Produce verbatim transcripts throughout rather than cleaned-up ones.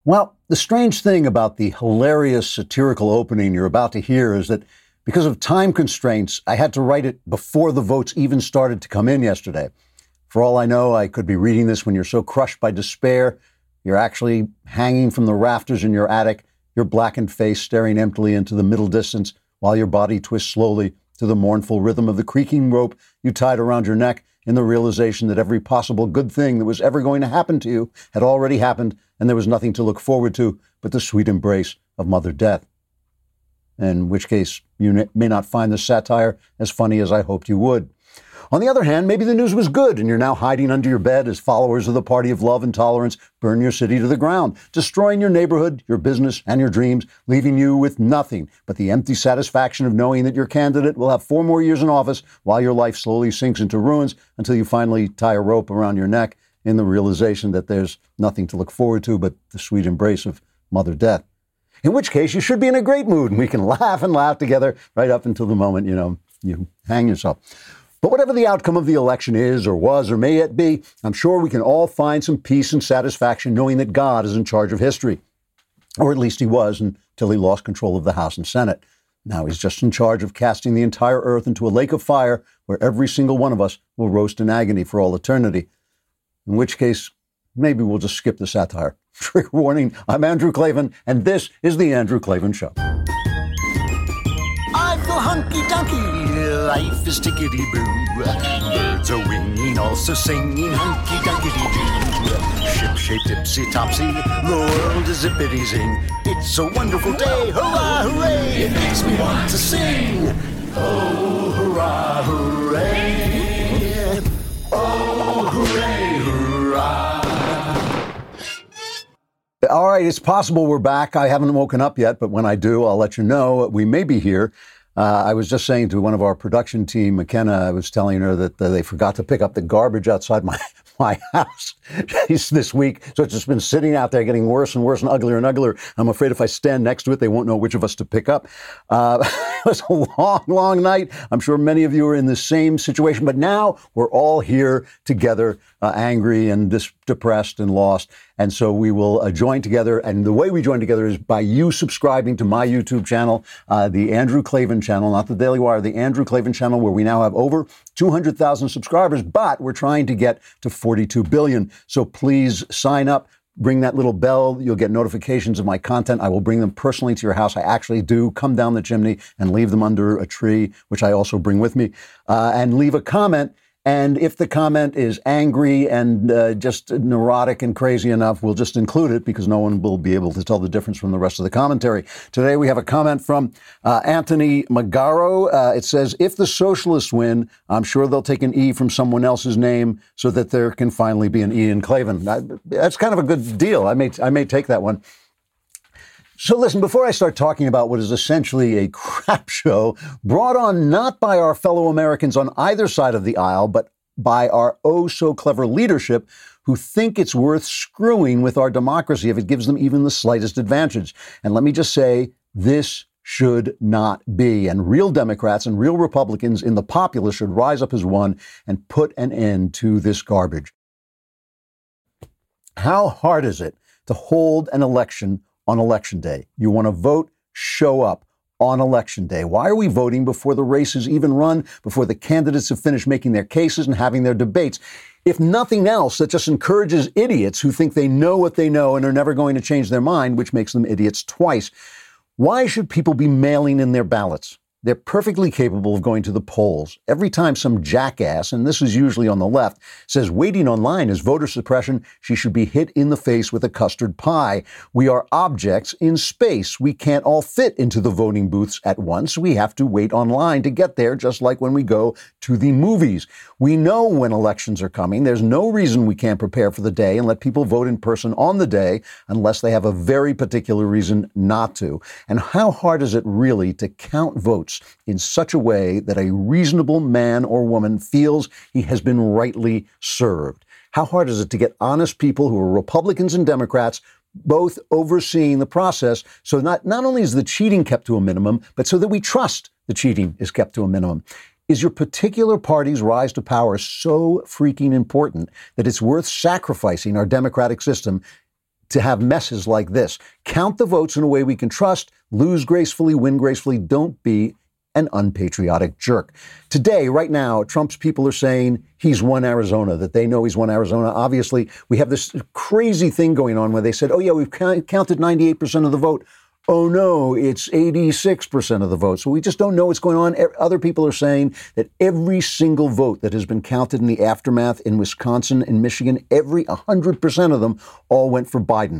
Well, the strange thing about the hilarious satirical opening you're about to hear is that because of time constraints, I had to write it before the votes even started to come in yesterday. For all I know, I could be reading this when you're so crushed by despair, you're actually hanging from the rafters in your attic, your blackened face staring emptily into the middle distance while your body twists slowly to the mournful rhythm of the creaking rope you tied around your neck in the realization that every possible good thing that was ever going to happen to you had already happened and there was nothing to look forward to but the sweet embrace of Mother Death. In which case, you may not find the satire as funny as I hoped you would. On the other hand, maybe the news was good and you're now hiding under your bed as followers of the party of love and tolerance burn your city to the ground, destroying your neighborhood, your business, and your dreams, leaving you with nothing but the empty satisfaction of knowing that your candidate will have four more years in office while your life slowly sinks into ruins until you finally tie a rope around your neck in the realization that there's nothing to look forward to but the sweet embrace of Mother Death. In which case, you should be in a great mood and we can laugh and laugh together right up until the moment, you know, you hang yourself. But whatever the outcome of the election is or was or may yet be, I'm sure we can all find some peace and satisfaction knowing that God is in charge of history. Or at least he was until he lost control of the House and Senate. Now he's just in charge of casting the entire earth into a lake of fire where every single one of us will roast in agony for all eternity. In which case, maybe we'll just skip the satire. Trigger warning, I'm Andrew Klavan, and this is The Andrew Klavan Show. I feel hunky-dunky, life is tickety-boo. Birds are winging, also singing hunky-dunky-doo. Ship-shape, tipsy-topsy, the world is zippity-zing. It's a wonderful day, hurrah, hooray! It makes me want to sing. Oh, hurrah, hooray! Oh, hooray, hurrah! All right, it's possible we're back. I haven't woken up yet, but when I do, I'll let you know. We may be here. Uh, I was just saying to one of our production team, McKenna, I was telling her that uh, they forgot to pick up the garbage outside my, my house this week. So it's just been sitting out there getting worse and worse and uglier and uglier. I'm afraid if I stand next to it, they won't know which of us to pick up. Uh, it was a long, long night. I'm sure many of you are in the same situation, but now we're all here together, uh, angry and dis- depressed and lost. And so we will uh, join together. And the way we join together is by you subscribing to my YouTube channel, uh, the Andrew Klavan channel, not the Daily Wire, the Andrew Klavan channel, where we now have over two hundred thousand subscribers, but we're trying to get to forty-two billion. So please sign up. Ring that little bell. You'll get notifications of my content. I will bring them personally to your house. I actually do come down the chimney and leave them under a tree, which I also bring with me, uh, and leave a comment. And if the comment is angry and uh, just neurotic and crazy enough, we'll just include it because no one will be able to tell the difference from the rest of the commentary. Today, we have a comment from uh, Anthony Magaro. Uh, it says, if the socialists win, I'm sure they'll take an E from someone else's name so that there can finally be an E in Klavan. I, that's kind of a good deal. I may, I may take that one. So listen, before I start talking about what is essentially a crap show brought on not by our fellow Americans on either side of the aisle, but by our oh-so-clever leadership who think it's worth screwing with our democracy if it gives them even the slightest advantage. And let me just say, this should not be. And real Democrats and real Republicans in the populace should rise up as one and put an end to this garbage. How hard is it to hold an election on Election Day? You want to vote? Show up on Election Day. Why are we voting before the race is even run, before the candidates have finished making their cases and having their debates? If nothing else, that just encourages idiots who think they know what they know and are never going to change their mind, which makes them idiots twice. Why should people be mailing in their ballots? They're perfectly capable of going to the polls. Every time some jackass, and this is usually on the left, says waiting online is voter suppression, she should be hit in the face with a custard pie. We are objects in space. We can't all fit into the voting booths at once. We have to wait online to get there, just like when we go to the movies. We know when elections are coming. There's no reason we can't prepare for the day and let people vote in person on the day unless they have a very particular reason not to. And how hard is it really to count votes in such a way that a reasonable man or woman feels he has been rightly served? How hard is it to get honest people who are Republicans and Democrats both overseeing the process so not, not only is the cheating kept to a minimum, but so that we trust the cheating is kept to a minimum? Is your particular party's rise to power so freaking important that it's worth sacrificing our democratic system to have messes like this. Count the votes in a way we can trust, lose gracefully, win gracefully. Don't be an unpatriotic jerk. Today, right now, Trump's people are saying he's won Arizona, that they know he's won Arizona. Obviously, we have this crazy thing going on where they said, oh, yeah, we've counted ninety-eight percent of the vote. Oh, no, it's eighty-six percent of the vote. So we just don't know what's going on. Other people are saying that every single vote that has been counted in the aftermath in Wisconsin and Michigan, every one hundred percent of them all went for Biden.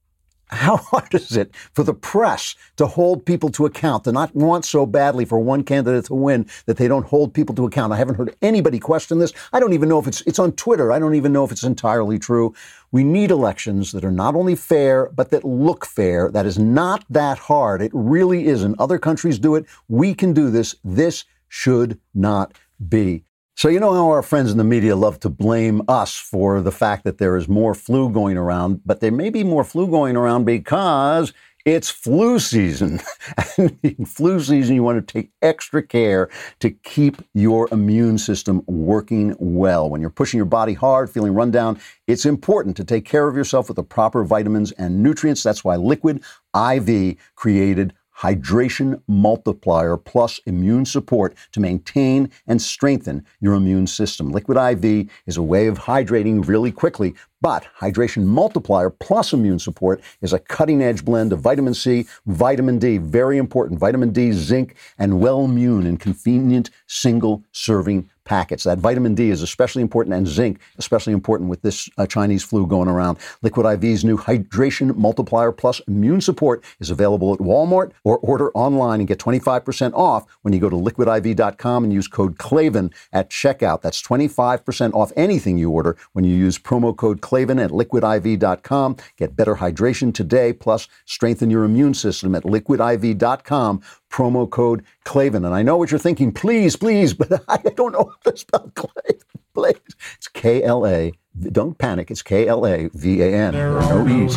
How hard is it for the press to hold people to account, to not want so badly for one candidate to win that they don't hold people to account? I haven't heard anybody question this. I don't even know if it's it's on Twitter. I don't even know if it's entirely true. We need elections that are not only fair, but that look fair. That is not that hard. It really isn't. Other countries do it. We can do this. This should not be. So you know how our friends in the media love to blame us for the fact that there is more flu going around, but there may be more flu going around because it's flu season. And in flu season, you want to take extra care to keep your immune system working well. When you're pushing your body hard, feeling run down, it's important to take care of yourself with the proper vitamins and nutrients. That's why Liquid I V created Hydration Multiplier Plus Immune Support to maintain and strengthen your immune system. Liquid I V is a way of hydrating really quickly, but Hydration Multiplier Plus Immune Support is a cutting-edge blend of vitamin C, vitamin D, very important, vitamin D, zinc, and Wellmune in convenient single-serving packets. That vitamin D is especially important, and zinc especially important with this uh, Chinese flu going around. Liquid I V's new Hydration Multiplier Plus Immune Support is available at Walmart, or order online and get twenty-five percent off when you go to liquid I V dot com and use code Klavan at checkout. That's twenty-five percent off anything you order when you use promo code Klavan at liquid I V dot com. Get better hydration today, plus strengthen your immune system at liquid I V dot com. Promo code Klavan. And I know what you're thinking, please, please, but I don't know how to spell Klavan. Please. It's K L A. Don't panic. It's K L A V A N. No E's.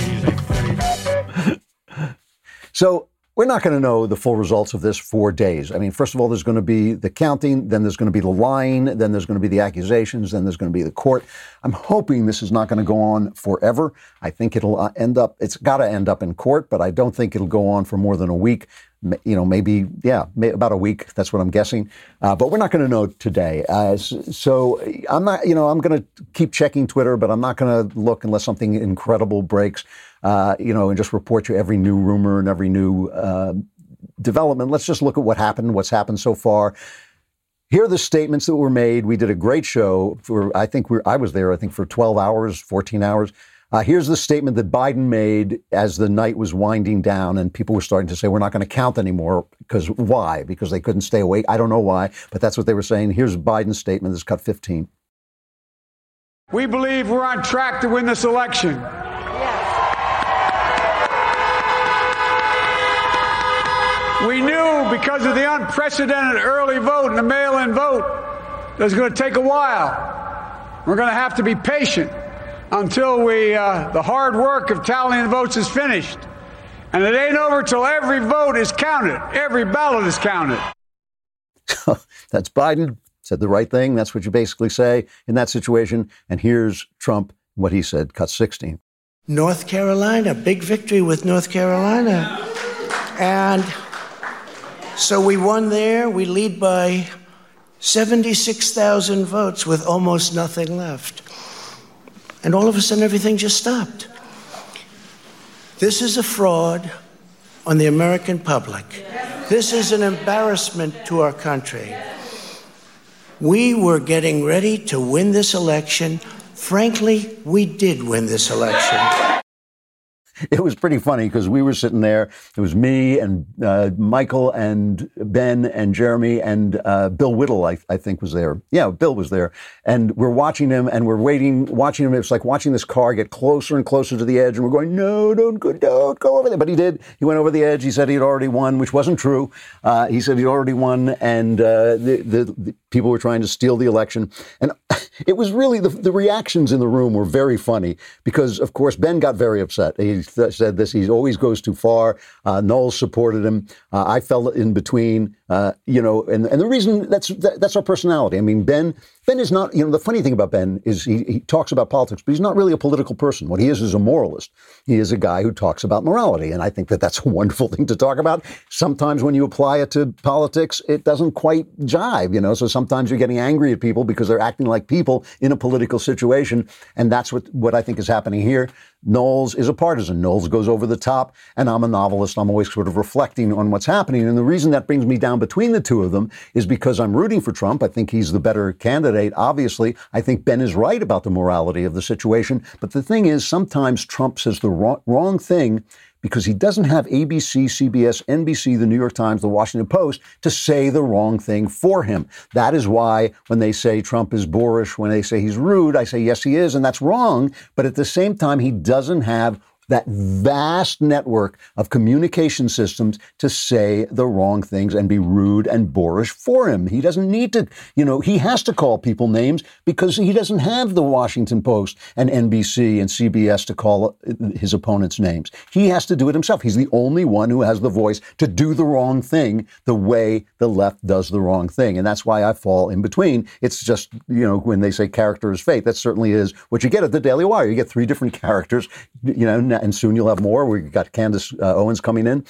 So we're not going to know the full results of this for days. I mean, first of all, there's going to be the counting, then there's going to be the lying, then there's going to be the accusations, then there's going to be the court. I'm hoping this is not going to go on forever. I think it'll end up, it's got to end up in court, but I don't think it'll go on for more than a week. You know, maybe, yeah, may, about a week. That's what I'm guessing. Uh, but we're not going to know today. Uh, so I'm not, you know, I'm going to keep checking Twitter, but I'm not going to look unless something incredible breaks, uh, you know, and just report you every new rumor and every new uh, development. Let's just look at what happened, what's happened so far. Here are the statements that were made. We did a great show for, I think we're, I was there, I think for twelve hours, fourteen hours. Uh, here's the statement that Biden made as the night was winding down and people were starting to say, we're not going to count anymore. Because why? Because they couldn't stay awake. I don't know why, but that's what they were saying. Here's Biden's statement. This is cut fifteen. We believe we're on track to win this election. We knew because of the unprecedented early vote and the mail-in vote that it was going to take a while. We're going to have to be patient until we, uh, the hard work of tallying the votes is finished. And it ain't over till every vote is counted. Every ballot is counted. That's Biden. Said the right thing. That's what you basically say in that situation. And here's Trump, what he said, cut sixteen. North Carolina, big victory with North Carolina. And so we won there. We lead by seventy-six thousand votes with almost nothing left. And all of a sudden, everything just stopped. This is a fraud on the American public. This is an embarrassment to our country. We were getting ready to win this election. Frankly, we did win this election. It was pretty funny because we were sitting there. It was me and uh, Michael and Ben and Jeremy and uh, Bill Whittle, I, I think, was there. Yeah, Bill was there. And we're watching him and we're waiting, watching him. It was like watching this car get closer and closer to the edge. And we're going, no, don't go, don't go over there. But he did. He went over the edge. He said he'd already won, which wasn't true. Uh, he said he'd already won. And uh, the, the, the people were trying to steal the election. And it was really, the, the reactions in the room were very funny because, of course, Ben got very upset. He th- said this, he always goes too far. Uh, Knowles supported him. Uh, I fell in between, uh, you know, and, and the reason that's, that, that's our personality. I mean, Ben Ben is not, you know, the funny thing about Ben is he, he talks about politics, but he's not really a political person. What he is is a moralist. He is a guy who talks about morality. And I think that that's a wonderful thing to talk about. Sometimes when you apply it to politics, it doesn't quite jive, you know, so sometimes you're getting angry at people because they're acting like people in a political situation. And that's what, what I think is happening here. Knowles is a partisan. Knowles goes over the top, and I'm a novelist. I'm always sort of reflecting on what's happening. And the reason that brings me down between the two of them is because I'm rooting for Trump. I think he's the better candidate, obviously. I think Ben is right about the morality of the situation. But the thing is, sometimes Trump says the wrong, wrong thing because he doesn't have A B C, C B S, N B C, the New York Times, the Washington Post to say the wrong thing for him. That is why when they say Trump is boorish, when they say he's rude, I say, yes, he is, and that's wrong. But at the same time, he doesn't have that vast network of communication systems to say the wrong things and be rude and boorish for him. He doesn't need to, you know, he has to call people names because he doesn't have the Washington Post and N B C and C B S to call his opponents names. He has to do it himself. He's the only one who has the voice to do the wrong thing the way the left does the wrong thing. And that's why I fall in between. It's just, you know, when they say character is fate, that certainly is what you get at the Daily Wire. You get three different characters, you know, and soon you'll have more. We've got Candace uh, Owens coming in.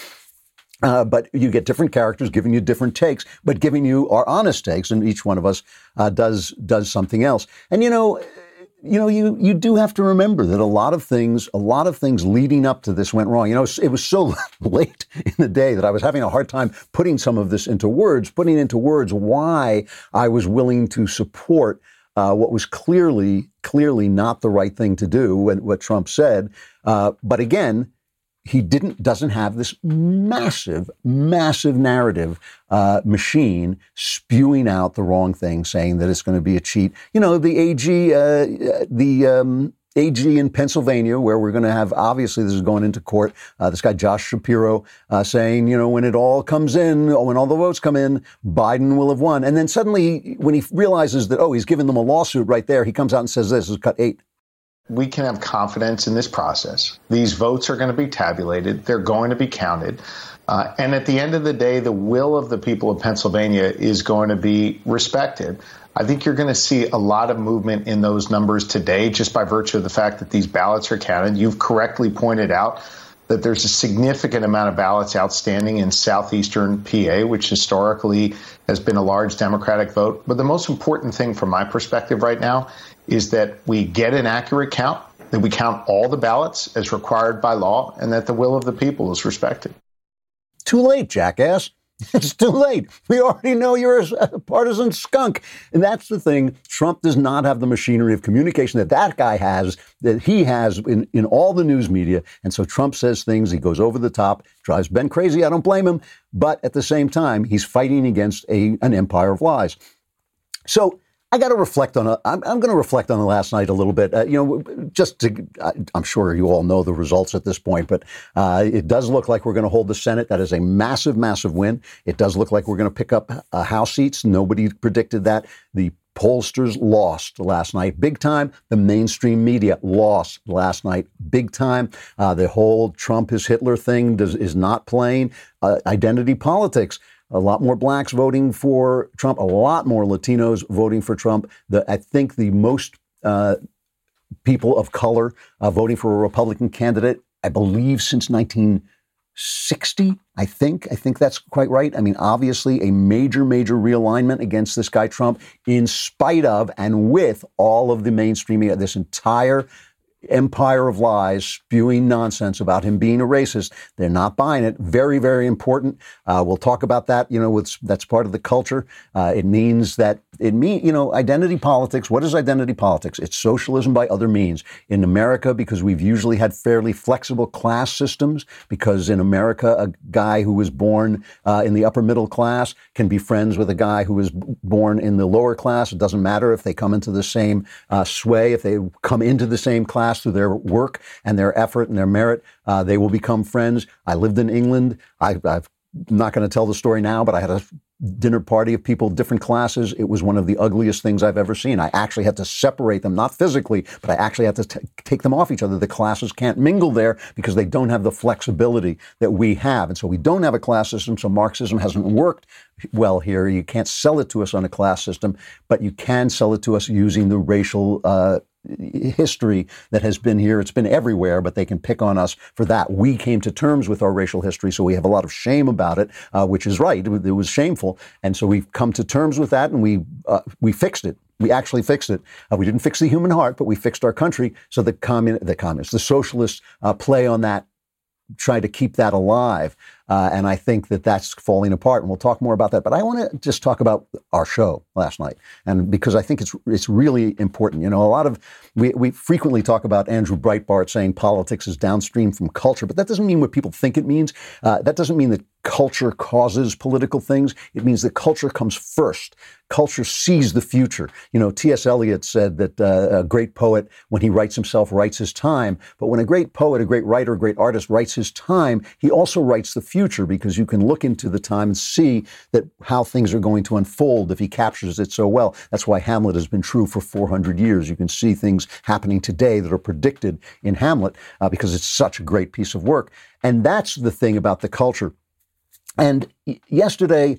Uh, but you get different characters giving you different takes, but giving you our honest takes, and each one of us uh, does does something else. And, you know, you know, you you do have to remember that a lot of things, a lot of things leading up to this went wrong. You know, it was so late in the day that I was having a hard time putting some of this into words, putting into words why I was willing to support Uh, what was clearly, clearly not the right thing to do, what, what Trump said. Uh, but again, he didn't, doesn't have this massive, massive narrative uh, machine spewing out the wrong thing, saying that it's going to be a cheat. You know, the A G, uh, the um, A G in Pennsylvania, where we're going to have, obviously this is going into court, uh, this guy Josh Shapiro uh, saying, you know, when it all comes in, when all the votes come in, Biden will have won. And then suddenly when he realizes that, oh, he's given them a lawsuit right there, he comes out and says this is cut eight. We can have confidence in this process. These votes are going to be tabulated. They're going to be counted. Uh, and at the end of the day, the will of the people of Pennsylvania is going to be respected. I think you're going to see a lot of movement in those numbers today just by virtue of the fact that these ballots are counted. You've correctly pointed out that there's a significant amount of ballots outstanding in southeastern P A, which historically has been a large Democratic vote. But the most important thing from my perspective right now is that we get an accurate count, that we count all the ballots as required by law, and that the will of the people is respected. Too late, jackass. It's too late. We already know you're a partisan skunk. And that's the thing. Trump does not have the machinery of communication that that guy has, that he has in, in all the news media. And so Trump says things, he goes over the top, drives Ben crazy. I don't blame him. But at the same time, he's fighting against a, an empire of lies. So I got to reflect on it. I'm, I'm going to reflect on the last night a little bit. Uh, you know, just to, I'm sure you all know the results at this point, but uh, it does look like we're going to hold the Senate. That is a massive, massive win. It does look like we're going to pick up uh, House seats. Nobody predicted that. The pollsters lost last night big time. The mainstream media lost last night big time. Uh, the whole Trump is Hitler thing does, is not playing. Uh, identity politics. A lot more blacks voting for Trump, a lot more Latinos voting for Trump. The, I think the most uh, people of color uh, voting for a Republican candidate, I believe, since nineteen sixty, I think. I think that's quite right. I mean, obviously, a major, major realignment against this guy Trump, in spite of and with all of the mainstream media, this entire empire of lies spewing nonsense about him being a racist. They're not buying it. Very, very important. Uh, we'll talk about that. You know, it's, that's part of the culture. Uh, it means that it mean, you know, identity politics. What is identity politics? It's socialism by other means. In America, because we've usually had fairly flexible class systems, because in America, a guy who was born uh, in the upper middle class can be friends with a guy who was born in the lower class. It doesn't matter if they come into the same uh, sway, if they come into the same class through their work and their effort and their merit, uh, they will become friends. I lived in England. I, I've not going to tell the story now, but I had a dinner party of people, different classes. It was one of the ugliest things I've ever seen. I actually had to separate them, not physically, but I actually had to t- take them off each other. The classes can't mingle there because they don't have the flexibility that we have. And so we don't have a class system, so Marxism hasn't worked well here. You can't sell it to us on a class system, but you can sell it to us using the racial uh, history that has been here. It's been everywhere, but they can pick on us for that. We came to terms with our racial history, so we have a lot of shame about it, uh, which is right. It, it was shameful. And so we've come to terms with that, and we uh, we fixed it. We actually fixed it. Uh, we didn't fix the human heart, but we fixed our country. So the commun- the communists, the socialists uh, play on that, try to keep that alive. Uh, and I think that that's falling apart, and we'll talk more about that. But I want to just talk about our show last night, and because I think it's it's really important. You know, a lot of we we frequently talk about Andrew Breitbart saying politics is downstream from culture, but that doesn't mean what people think it means. Uh, that doesn't mean that culture causes political things. It means that culture comes first. Culture sees the future. You know, T S Eliot said that uh, a great poet, when he writes himself, writes his time. But when a great poet, a great writer, a great artist writes his time, he also writes the future, because you can look into the time and see that how things are going to unfold if he captures it so well. That's why Hamlet has been true for four hundred years. You can see things happening today that are predicted in Hamlet uh, because it's such a great piece of work. And that's the thing about the culture. And yesterday,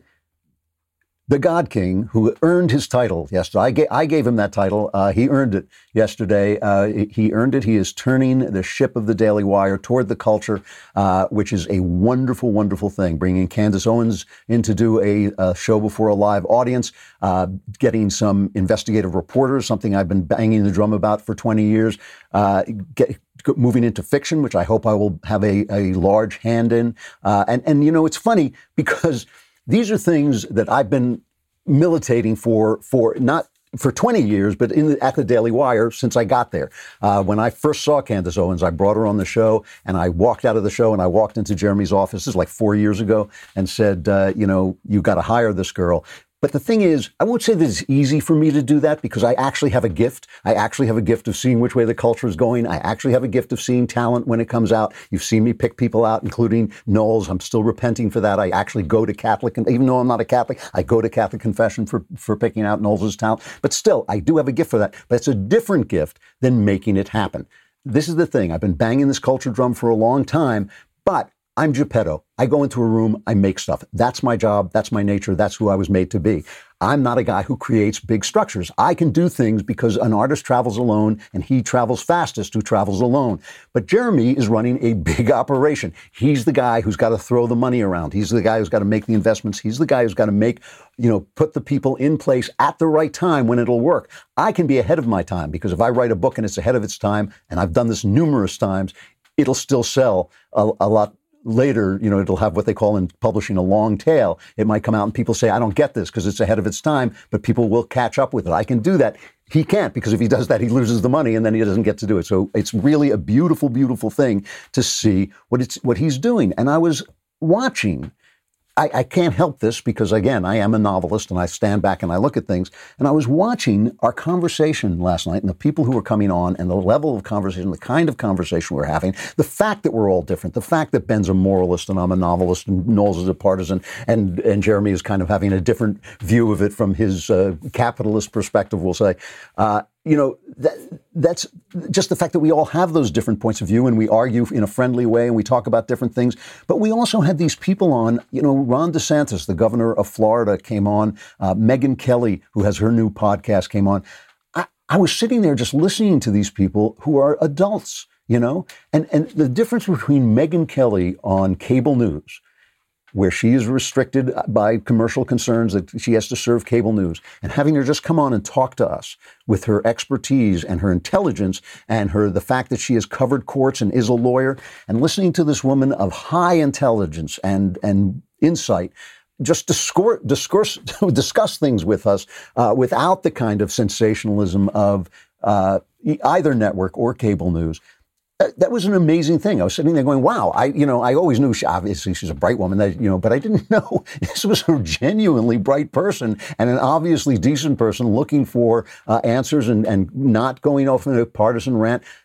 the God King, who earned his title yesterday, I gave, I gave him that title. Uh, he earned it yesterday. Uh, he earned it. He is turning the ship of the Daily Wire toward the culture, uh, which is a wonderful, wonderful thing. Bringing Candace Owens in to do a, a show before a live audience, uh, getting some investigative reporters, something I've been banging the drum about for twenty years, uh, get, moving into fiction, which I hope I will have a, a large hand in. Uh, and, and, you know, it's funny because these are things that I've been militating for, for not for twenty years, but in the, at the Daily Wire since I got there. Uh, when I first saw Candace Owens, I brought her on the show, and I walked out of the show and I walked into Jeremy's office, this is like four years ago, and said, uh, you know, you got to hire this girl. But the thing is, I won't say that it's easy for me to do that because I actually have a gift. I actually have a gift of seeing which way the culture is going. I actually have a gift of seeing talent when it comes out. You've seen me pick people out, including Knowles. I'm still repenting for that. I actually go to Catholic, and even though I'm not a Catholic, I go to Catholic confession for, for picking out Knowles' talent. But still, I do have a gift for that. But it's a different gift than making it happen. This is the thing. I've been banging this culture drum for a long time, but I'm Geppetto. I go into a room, I make stuff. That's my job. That's my nature. That's who I was made to be. I'm not a guy who creates big structures. I can do things because an artist travels alone, and he travels fastest who travels alone. But Jeremy is running a big operation. He's the guy who's got to throw the money around. He's the guy who's got to make the investments. He's the guy who's got to make, you know, put the people in place at the right time when it'll work. I can be ahead of my time because if I write a book and it's ahead of its time, and I've done this numerous times, it'll still sell a, a lot later. You know, it'll have what they call in publishing a long tail. It might come out and people say, I don't get this because it's ahead of its time, but people will catch up with it. I can do that. He can't, because if he does that, he loses the money and then he doesn't get to do it. So it's really a beautiful, beautiful thing to see what it's what he's doing. And I was watching. I, I can't help this because, again, I am a novelist and I stand back and I look at things. And I was watching our conversation last night and the people who were coming on and the level of conversation, the kind of conversation we're having, the fact that we're all different, the fact that Ben's a moralist and I'm a novelist and Knowles is a partisan and, and Jeremy is kind of having a different view of it from his uh, capitalist perspective, we'll say. Uh, You know, that, that's just the fact that we all have those different points of view and we argue in a friendly way and we talk about different things. But we also had these people on, you know, Ron DeSantis, the governor of Florida, came on. Uh, Megyn Kelly, who has her new podcast, came on. I, I was sitting there just listening to these people who are adults, you know, and, and the difference between Megyn Kelly on cable news, where she is restricted by commercial concerns that she has to serve cable news, and having her just come on and talk to us with her expertise and her intelligence and her the fact that she has covered courts and is a lawyer, and listening to this woman of high intelligence and and insight just discourse, discourse, discuss things with us uh, without the kind of sensationalism of uh, either network or cable news. That was an amazing thing. I was sitting there going, wow, I, you know, I always knew she, obviously she's a bright woman, that, you know, but I didn't know this was a genuinely bright person and an obviously decent person looking for uh, answers and, and not going off in a partisan rant.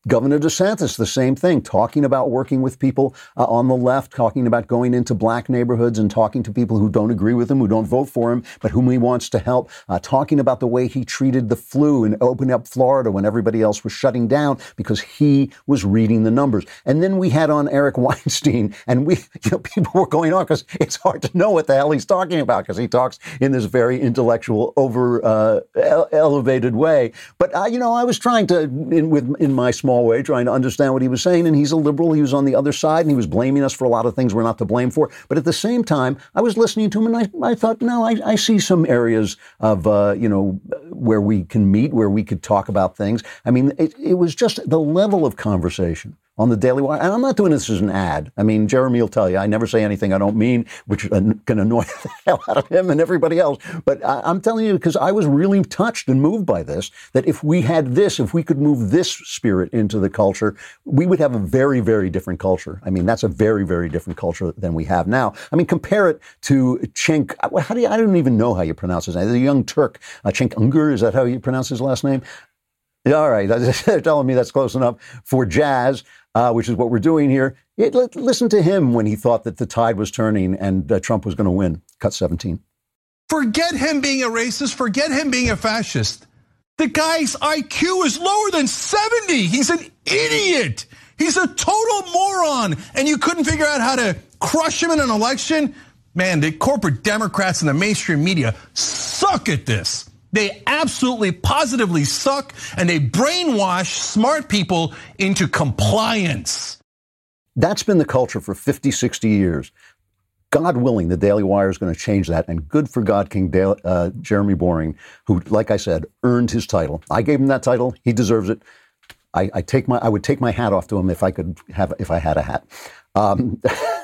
Governor DeSantis, the same thing, talking about working with people uh, on the left, talking about going into black neighborhoods and talking to people who don't agree with him, who don't vote for him, but whom he wants to help, uh, talking about the way he treated the flu and opening up Florida when everybody else was shutting down because he was reading the numbers. And then we had on Eric Weinstein, and we, you know, people were going on because it's hard to know what the hell he's talking about because he talks in this very intellectual, over uh, ele- elevated way. But, uh, you know, I was trying to, in, with, in my small way, trying to understand what he was saying. And he's a liberal. He was on the other side and he was blaming us for a lot of things we're not to blame for. But at the same time, I was listening to him and I, I thought, no, I, I see some areas of, uh, you know, where we can meet, where we could talk about things. I mean, it, it was just the level of conversation on the Daily Wire. And I'm not doing this as an ad. I mean, Jeremy will tell you, I never say anything I don't mean, which can annoy the hell out of him and everybody else. But I, I'm telling you, because I was really touched and moved by this, that if we had this, if we could move this spirit into the culture, we would have a very, very different culture. I mean, that's a very, very different culture than we have now. I mean, compare it to Cenk. How do you, I don't even know how you pronounce his name. The young Turk, uh, Cenk Uygur, is that how you pronounce his last name? All right, they're telling me that's close enough for jazz, uh, which is what we're doing here. It, listen to him when he thought that the tide was turning and uh, Trump was going to win. Cut seventeen. Forget him being a racist. Forget him being a fascist. The guy's I Q is lower than seventy. He's an idiot. He's a total moron. And you couldn't figure out how to crush him in an election? Man, the corporate Democrats and the mainstream media suck at this. They absolutely, positively suck, and they brainwash smart people into compliance. That's been the culture for fifty, sixty years. God willing, the Daily Wire is going to change that. And good for God King Dale, uh, Jeremy Boring, who, like I said, earned his title. I gave him that title. He deserves it. I, I take my, I would take my hat off to him if I could have, if I had a hat. Um,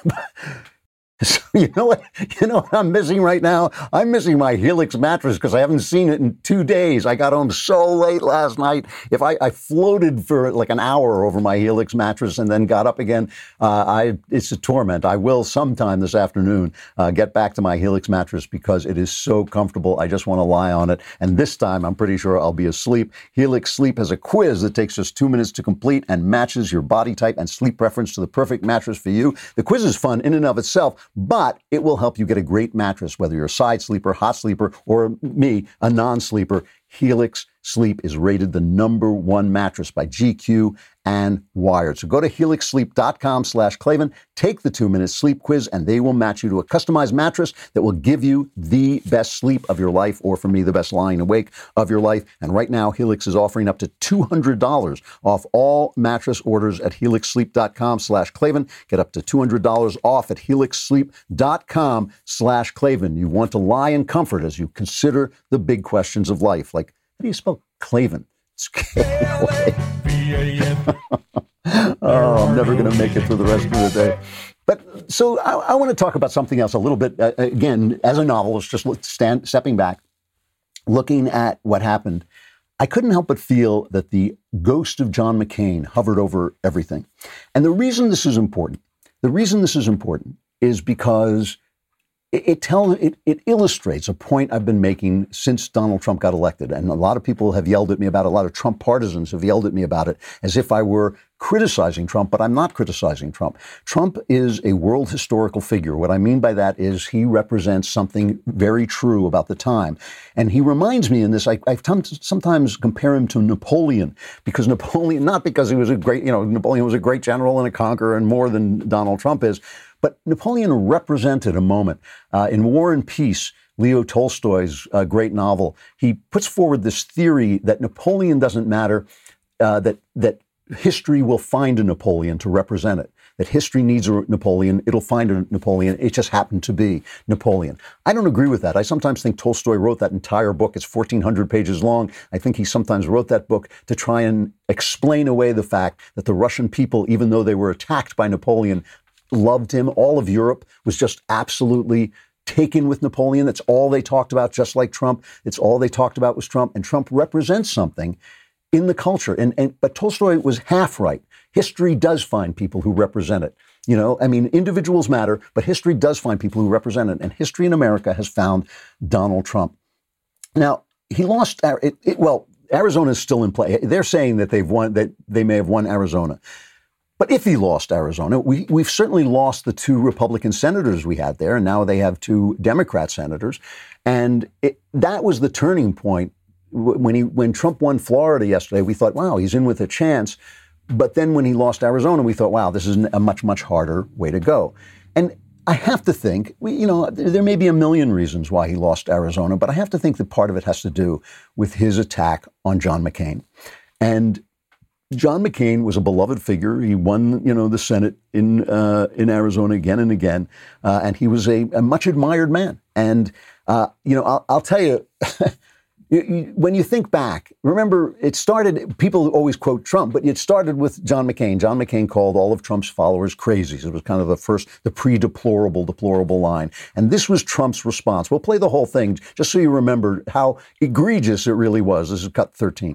So you know what? You know what I'm missing right now? I'm missing my Helix mattress because I haven't seen it in two days. I got home so late last night. If I, I floated for like an hour over my Helix mattress and then got up again, uh, I it's a torment. I will sometime this afternoon uh, get back to my Helix mattress because it is so comfortable. I just want to lie on it. And this time, I'm pretty sure I'll be asleep. Helix Sleep has a quiz that takes just two minutes to complete and matches your body type and sleep preference to the perfect mattress for you. The quiz is fun in and of itself, but it will help you get a great mattress, whether you're a side sleeper, hot sleeper, or me, a non-sleeper. Helix Sleep is rated the number one mattress by G Q and Wired. So go to helix sleep dot com slash Klavan, take the two-minute sleep quiz, and they will match you to a customized mattress that will give you the best sleep of your life, or for me, the best lying awake of your life. And right now, Helix is offering up to two hundred dollars off all mattress orders at helix sleep dot com slash Klavan. Get up to two hundred dollars off at helix sleep dot com slash Klavan. You want to lie in comfort as you consider the big questions of life, like how do you spell Klavan? It's K L A V A N. Oh, I'm never going to make it through the rest of the day. But so I, I want to talk about something else a little bit. Uh, again, as a novelist, just look, stand, stepping back, looking at what happened, I couldn't help but feel that the ghost of John McCain hovered over everything. And the reason this is important, the reason this is important is because It, it tells, it, it illustrates a point I've been making since Donald Trump got elected. And a lot of people have yelled at me about it. A lot of Trump partisans have yelled at me about it as if I were criticizing Trump, but I'm not criticizing Trump. Trump is a world historical figure. What I mean by that is he represents something very true about the time. And he reminds me in this, I, I've t- sometimes compare him to Napoleon, because Napoleon, not because he was a great, you know, Napoleon was a great general and a conqueror and more than Donald Trump is, but Napoleon represented a moment. Uh, in War and Peace, Leo Tolstoy's uh, great novel, he puts forward this theory that Napoleon doesn't matter, uh, that that history will find a Napoleon to represent it, that history needs a Napoleon, it'll find a Napoleon, it just happened to be Napoleon. I don't agree with that. I sometimes think Tolstoy wrote that entire book. It's fourteen hundred pages long. I think he sometimes wrote that book to try and explain away the fact that the Russian people, even though they were attacked by Napoleon, loved him. All of Europe was just absolutely taken with Napoleon. That's all they talked about, just like Trump. It's all they talked about was Trump. And Trump represents something in the culture. And, and but Tolstoy was half right. History does find people who represent it. You know, I mean, individuals matter, but history does find people who represent it. And history in America has found Donald Trump. Now, he lost, it, it, well, Arizona is still in play. They're saying that they've won, that they may have won Arizona. But if he lost Arizona, we, we've certainly lost the two Republican senators we had there, and now they have two Democrat senators. And it, that was the turning point. When he when Trump won Florida yesterday, we thought, wow, he's in with a chance. But then when he lost Arizona, we thought, wow, this is a much, much harder way to go. And I have to think, we, you know, there may be a million reasons why he lost Arizona, but I have to think that part of it has to do with his attack on John McCain. And John McCain was a beloved figure. He won, you know, the Senate in uh, in Arizona again and again, uh, and he was a, a much admired man. And uh, you know, I'll, I'll tell you, you, you, when you think back, remember it started. People always quote Trump, but it started with John McCain. John McCain called all of Trump's followers crazies. It was kind of the first, the pre-deplorable, deplorable line, and this was Trump's response. We'll play the whole thing just so you remember how egregious it really was. This is cut thirteen.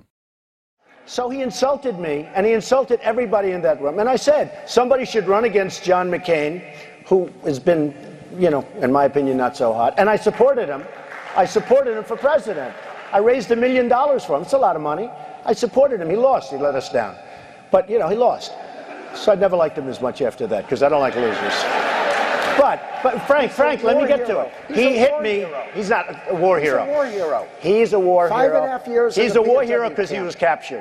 So he insulted me, and he insulted everybody in that room. And I said, somebody should run against John McCain, who has been, you know, in my opinion, not so hot. And I supported him. I supported him for president. I raised a million dollars for him. It's a lot of money. I supported him. He lost. He let us down. But, you know, he lost. So I never liked him as much after that, because I don't like losers. But, but Frank, Frank, let me get to it. He hit me. He's not a war hero. He's a war hero. He's a war hero. Five and a half years. He's a war hero because he was captured.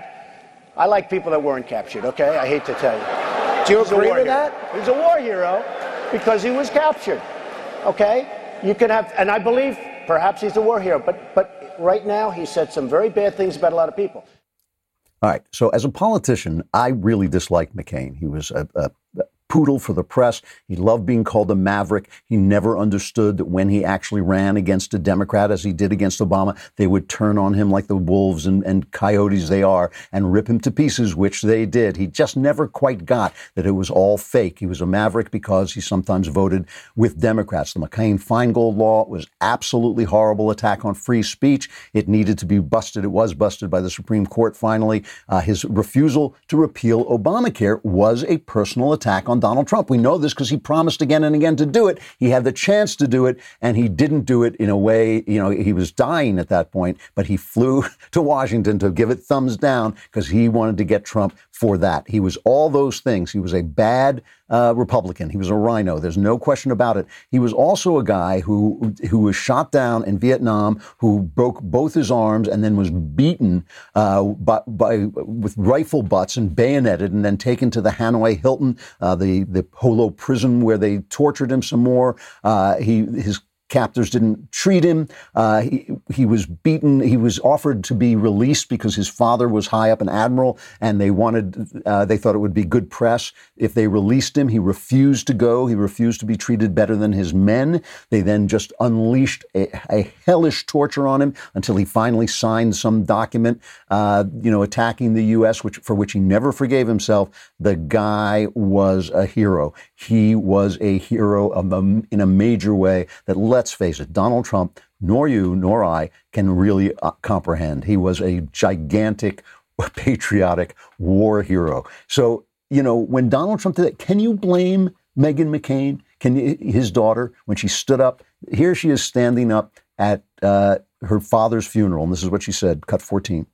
I like people that weren't captured, okay? I hate to tell you. Do you He's agree with that? He's a war hero because he was captured, okay? You can have, and I believe perhaps he's a war hero, but but right now he said some very bad things about a lot of people. All right. So as a politician, I really disliked McCain. He was a, a poodle for the press. He loved being called a maverick. He never understood that when he actually ran against a Democrat, as he did against Obama, they would turn on him like the wolves and, and coyotes they are and rip him to pieces, which they did. He just never quite got that it was all fake. He was a maverick because he sometimes voted with Democrats. The McCain-Feingold law was absolutely horrible attack on free speech. It needed to be busted. It was busted by the Supreme Court finally. Uh, his refusal to repeal Obamacare was a personal attack on Donald Trump. We know this because he promised again and again to do it. He had the chance to do it, and he didn't do it in a way, you know, he was dying at that point, but he flew to Washington to give it thumbs down because he wanted to get Trump for that. He was all those things. He was a bad uh, Republican. He was a rhino. There's no question about it. He was also a guy who who was shot down in Vietnam, who broke both his arms and then was beaten uh, by, by with rifle butts and bayoneted and then taken to the Hanoi Hilton, uh, the the Holo prison where they tortured him some more. Uh, he his captors didn't treat him. Uh, he, he was beaten. He was offered to be released because his father was high up an admiral, and they wanted, uh, they thought it would be good press if they released him. He refused to go. He refused to be treated better than his men. They then just unleashed a, a hellish torture on him until he finally signed some document, uh, you know, attacking the U S, which for which he never forgave himself. The guy was a hero. He was a hero of a, in a major way that, let's face it, Donald Trump, nor you nor I can really uh, comprehend. He was a gigantic, patriotic war hero. So, you know, when Donald Trump did that, can you blame Meghan McCain, can you, his daughter, when she stood up? Here she is standing up at uh, her father's funeral, and this is what she said, cut fourteen.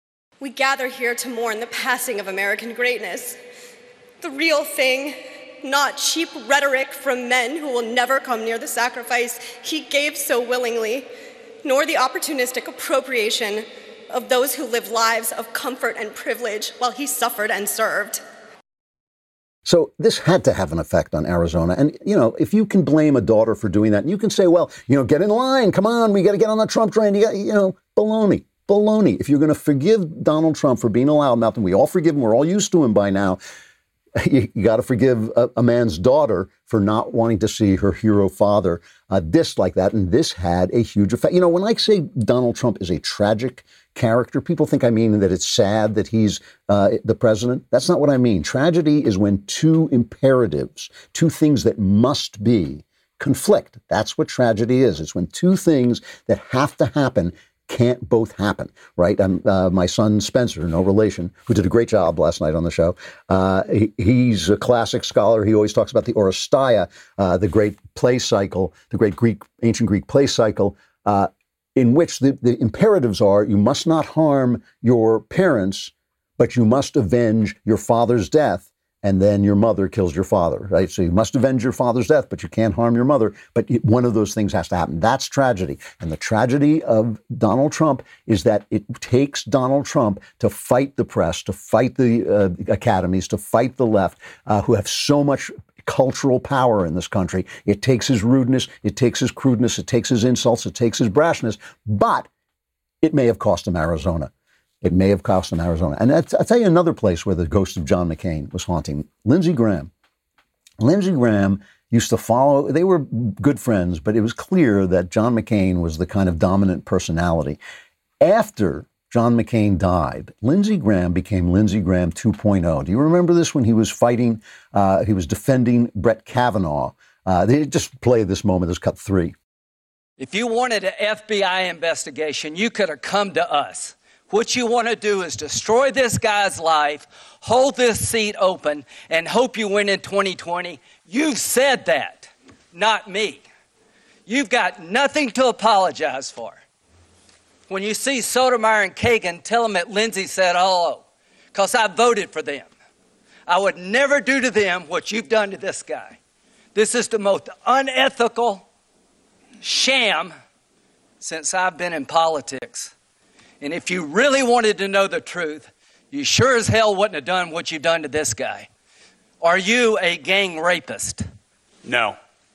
We gather here to mourn the passing of American greatness. The real thing, not cheap rhetoric from men who will never come near the sacrifice he gave so willingly, nor the opportunistic appropriation of those who lived lives of comfort and privilege while he suffered and served. So this had to have an effect on Arizona. And, you know, if you can blame a daughter for doing that, and you can say, well, you know, get in line. Come on, we got to get on the Trump train. You got, you know, baloney. Baloney. If you're going to forgive Donald Trump for being a loudmouth, and we all forgive him, we're all used to him by now, you, you got to forgive a, a man's daughter for not wanting to see her hero father uh, dissed like that. And this had a huge effect. You know, when I say Donald Trump is a tragic character, people think I mean that it's sad that he's uh, the president. That's not what I mean. Tragedy is when two imperatives, two things that must be, conflict. That's what tragedy is. It's when two things that have to happen can't both happen, right? Um, uh, my son Spencer, no relation, who did a great job last night on the show. Uh, he, he's a classic scholar. He always talks about the Oresteia, uh, the great play cycle, the great Greek, ancient Greek play cycle. Uh, in which the, the imperatives are you must not harm your parents, but you must avenge your father's death, and then your mother kills your father, right? So you must avenge your father's death, but you can't harm your mother. But one of those things has to happen. That's tragedy. And the tragedy of Donald Trump is that it takes Donald Trump to fight the press, to fight the uh, academies, to fight the left, uh, who have so much cultural power in this country. It takes his rudeness, it takes his crudeness, it takes his insults, it takes his brashness, but it may have cost him Arizona. It may have cost him Arizona. And I'll tell you another place where the ghost of John McCain was haunting. Lindsey Graham. Lindsey Graham used to follow, they were good friends, but it was clear that John McCain was the kind of dominant personality. After John McCain died, Lindsey Graham became Lindsey Graham two point oh. Do you remember this when he was fighting, uh, he was defending Brett Kavanaugh? Uh, they just play this moment, this cut three. If you wanted an F B I investigation, you could have come to us. What you want to do is destroy this guy's life, hold this seat open, and hope you win in twenty twenty. You've said that, not me. You've got nothing to apologize for. When you see Sotomayor and Kagan, tell them that Lindsey said hello, because I voted for them. I would never do to them what you've done to this guy. This is the most unethical sham since I've been in politics. And if you really wanted to know the truth, you sure as hell wouldn't have done what you've done to this guy. Are you a gang rapist? No.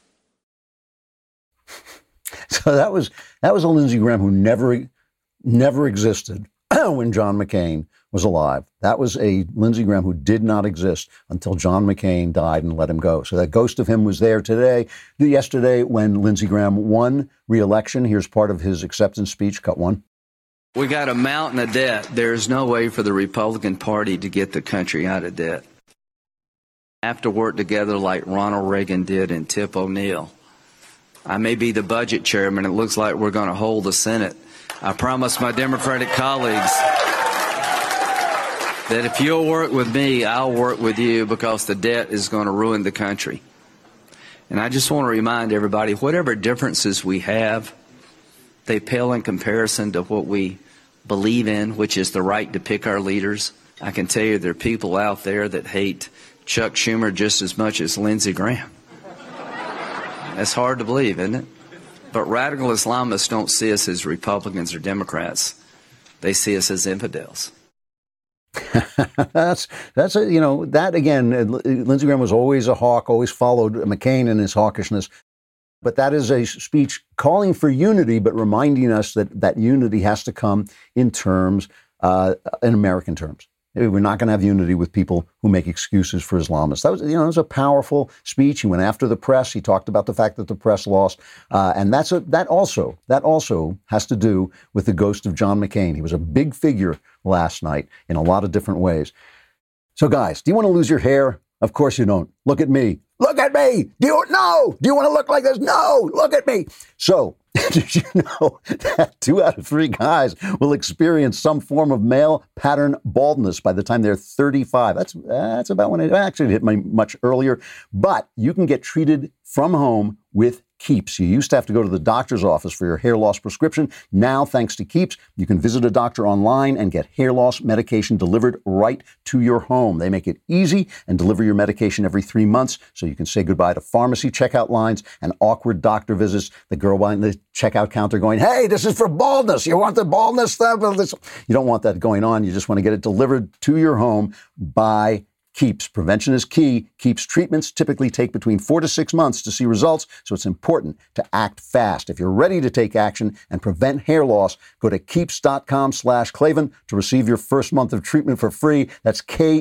So that was that was a Lindsey Graham who never never existed when John McCain was alive. That was a Lindsey Graham who did not exist until John McCain died and let him go. So that ghost of him was there today, yesterday when Lindsey Graham won re-election. Here's part of his acceptance speech, cut one. We got a mountain of debt. There's no way for the Republican Party to get the country out of debt. Have to work together like Ronald Reagan did and Tip O'Neill. I may be the budget chairman. It looks like we're going to hold the Senate. I promise my Democratic colleagues that if you'll work with me, I'll work with you, because the debt is going to ruin the country. And I just want to remind everybody, whatever differences we have, they pale in comparison to what we believe in, which is the right to pick our leaders. I can tell you there are people out there that hate Chuck Schumer just as much as Lindsey Graham. That's hard to believe, isn't it? But radical Islamists don't see us as Republicans or Democrats. They see us as infidels. that's, that's a, you know, that again, Lindsey Graham was always a hawk, always followed McCain in his hawkishness. But that is a speech calling for unity, but reminding us that that unity has to come in terms, uh, in American terms. We're not going to have unity with people who make excuses for Islamists. That was, you know, it was a powerful speech. He went after the press. He talked about the fact that the press lost, uh, and that's a, that also that also has to do with the ghost of John McCain. He was a big figure last night in a lot of different ways. So, guys, do you want to lose your hair? Of course you don't. Look at me. Look at me. Do you no? Do you want to look like this? No. Look at me. So, did you know that two out of three guys will experience some form of male pattern baldness by the time they're thirty-five? That's that's about when it actually hit me much earlier. But you can get treated from home with Keeps. You used to have to go to the doctor's office for your hair loss prescription. Now, thanks to Keeps, you can visit a doctor online and get hair loss medication delivered right to your home. They make it easy and deliver your medication every three months so you can say goodbye to pharmacy checkout lines and awkward doctor visits. The girl behind the checkout counter going, hey, this is for baldness. You want the baldness stuff? You don't want that going on. You just want to get it delivered to your home by Keeps. Prevention is key. Keeps treatments typically take between four to six months to see results, so it's important to act fast. If you're ready to take action and prevent hair loss, go to keeps.com slash Klavan to receive your first month of treatment for free. That's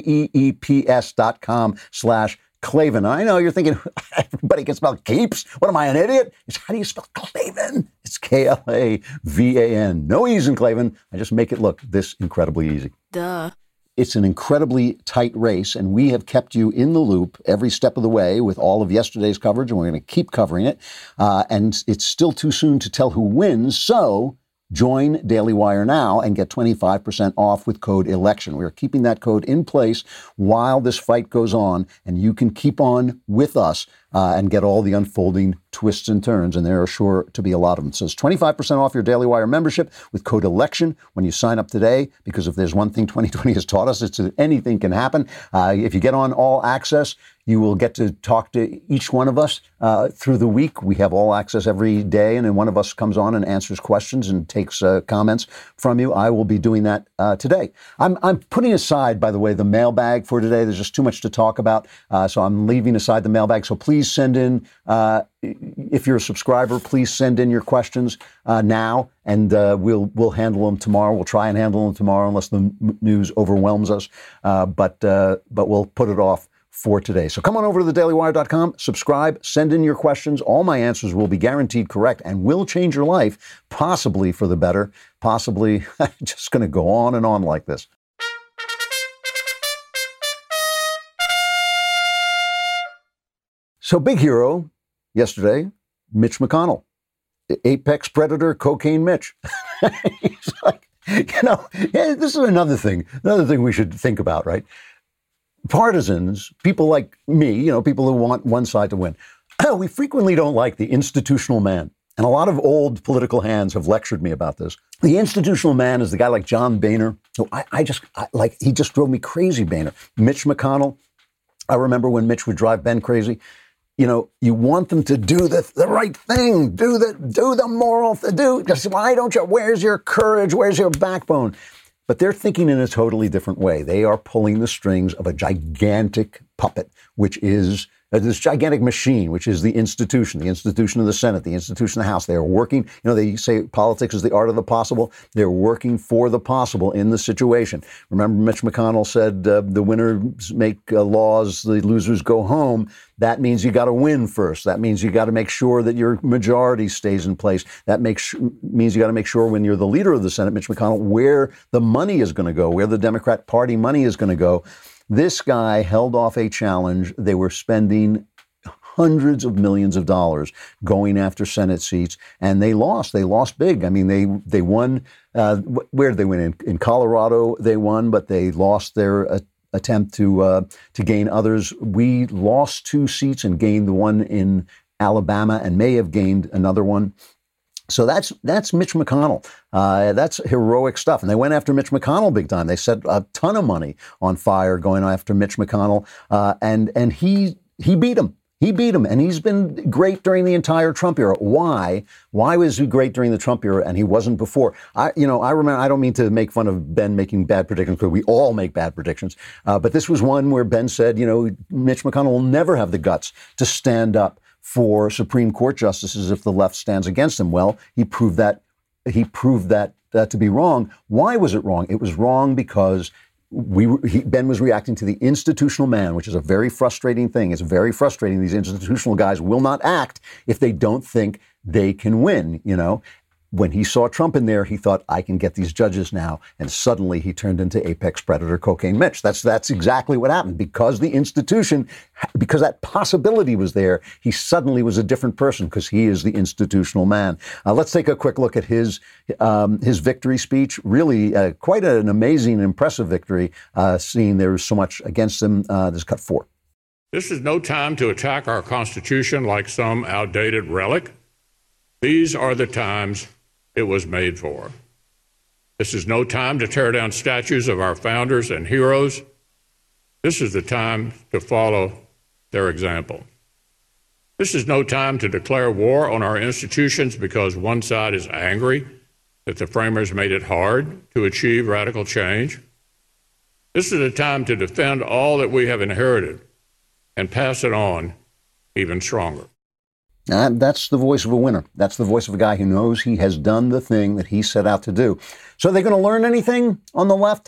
K-E-E-P-S dot com slash Klavan. I know you're thinking, everybody can spell Keeps. What am I, an idiot? It's, how do you spell Klavan? It's K L A V A N. No E's in Klavan. I just make it look this incredibly easy. Duh. It's an incredibly tight race, and we have kept you in the loop every step of the way with all of yesterday's coverage, and we're going to keep covering it. Uh, and it's still too soon to tell who wins, so join Daily Wire now and get twenty-five percent off with code ELECTION. We are keeping that code in place while this fight goes on, and you can keep on with us uh, and get all the unfolding twists and turns, and there are sure to be a lot of them. So it's twenty-five percent off your Daily Wire membership with code ELECTION when you sign up today, because if there's one thing twenty twenty has taught us, it's that anything can happen. Uh, if you get on All Access, you will get to talk to each one of us uh, through the week. We have All Access every day, and then one of us comes on and answers questions and takes uh, comments from you. I will be doing that uh, today. I'm, I'm putting aside, by the way, the mailbag for today. There's just too much to talk about, uh, so I'm leaving aside the mailbag. So please send in, uh, if you're a subscriber, please send in your questions uh, now, and uh, we'll we'll handle them tomorrow. We'll try and handle them tomorrow unless the m- news overwhelms us, uh, but uh, but we'll put it off for today. So come on over to the daily wire dot com, subscribe, send in your questions. All my answers will be guaranteed correct and will change your life, possibly for the better, possibly just going to go on and on like this. So big hero yesterday, Mitch McConnell, apex predator, cocaine Mitch. He's like, you know, yeah, this is another thing, another thing we should think about, right? Partisans, people like me, you know, people who want one side to win, we frequently don't like the institutional man. And a lot of old political hands have lectured me about this. The institutional man is the guy like John Boehner. So I, I just, I, like, he just drove me crazy, Boehner. Mitch McConnell, I remember when Mitch would drive Ben crazy. You know, you want them to do the, the right thing, do the, do the moral, do, just, why don't you, where's your courage, where's your backbone? But they're thinking in a totally different way. They are pulling the strings of a gigantic puppet, which is uh, this gigantic machine, which is the institution, the institution of the Senate, the institution of the House. They are working, you know, they say politics is the art of the possible. They're working for the possible in the situation. Remember, Mitch McConnell said uh, the winners make uh, laws, the losers go home. That means you got to win first. That means you got to make sure that your majority stays in place. That makes means you got to make sure when you're the leader of the Senate, Mitch McConnell, where the money is going to go, where the Democrat Party money is going to go. This guy held off a challenge. They were spending hundreds of millions of dollars going after Senate seats, and they lost. They lost big. I mean, they they won. Uh, where did they win? In, in Colorado, they won, but they lost their uh, attempt to uh, to gain others. We lost two seats and gained the one in Alabama, and may have gained another one. So that's that's Mitch McConnell. Uh, that's heroic stuff. And they went after Mitch McConnell big time. They set a ton of money on fire going after Mitch McConnell, uh, and and he he beat him. He beat him, and he's been great during the entire Trump era. Why? Why was he great during the Trump era and he wasn't before? I, you know, I remember. I don't mean to make fun of Ben making bad predictions, because we all make bad predictions. Uh, but this was one where Ben said, you know, Mitch McConnell will never have the guts to stand up for Supreme Court justices if the left stands against him. Well, he proved that. He proved that that to be wrong. Why was it wrong? It was wrong because we he, Ben was reacting to the institutional man, which is a very frustrating thing. It's very frustrating. These institutional guys will not act if they don't think they can win, you know. When he saw Trump in there, he thought, I can get these judges now. And suddenly he turned into apex predator cocaine Mitch. That's that's exactly what happened. Because the institution, because that possibility was there, he suddenly was a different person because he is the institutional man. Uh, let's take a quick look at his um, his victory speech. Really uh, quite an amazing, impressive victory, uh, seeing there was so much against him. Uh, this is cut four. This is no time to attack our Constitution like some outdated relic. These are the times it was made for. This is no time to tear down statues of our founders and heroes. This is the time to follow their example. This is no time to declare war on our institutions because one side is angry that the framers made it hard to achieve radical change. This is a time to defend all that we have inherited and pass it on even stronger. Uh, that's the voice of a winner. That's the voice of a guy who knows he has done the thing that he set out to do. So are they going to learn anything on the left?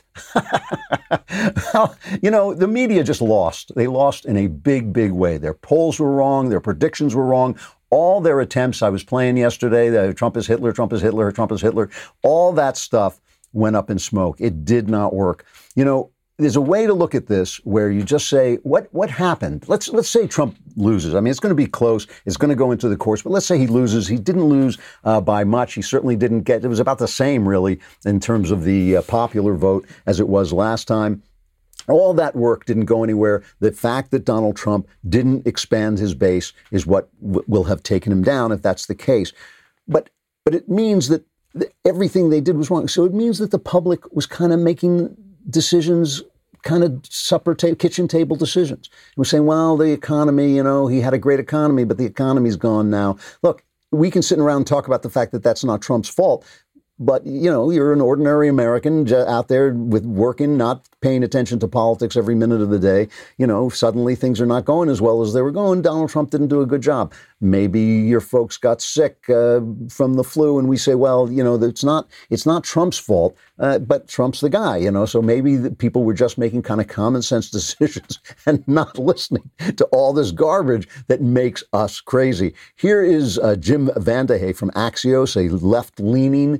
Well, you know, the media just lost. They lost in a big, big way. Their polls were wrong. Their predictions were wrong. All their attempts, I was playing yesterday, the Trump is Hitler, Trump is Hitler, Trump is Hitler, all that stuff went up in smoke. It did not work. You know, there's a way to look at this where you just say, what what happened? Let's let's say Trump loses. I mean, it's going to be close. It's going to go into the courts. But let's say he loses. He didn't lose uh, by much. He certainly didn't get, it was about the same, really, in terms of the uh, popular vote as it was last time. All that work didn't go anywhere. The fact that Donald Trump didn't expand his base is what w- will have taken him down if that's the case. But but it means that th- everything they did was wrong. So it means that the public was kind of making decisions, kind of supper table, kitchen table decisions. We're saying, well, the economy, you know, he had a great economy, but the economy's gone now. Look, we can sit around and talk about the fact that that's not Trump's fault. But, you know, you're an ordinary American out there with working, not paying attention to politics every minute of the day. You know, suddenly things are not going as well as they were going. Donald Trump didn't do a good job. Maybe your folks got sick uh, from the flu, and we say, well, you know, it's not it's not Trump's fault, uh, but Trump's the guy, you know. So maybe the people were just making kind of common sense decisions and not listening to all this garbage that makes us crazy. Here is uh, Jim Vandehei from Axios, a left-leaning